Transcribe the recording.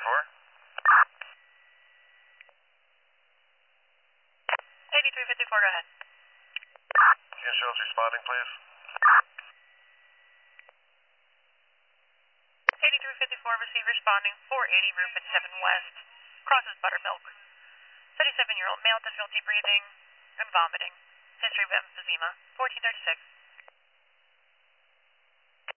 8354, go ahead. Can you show us responding, please? 8354, receive responding 480 roof at 7 West. Crosses Buttermilk. 37-year-old male, difficulty breathing and vomiting. History of emphysema. 1436.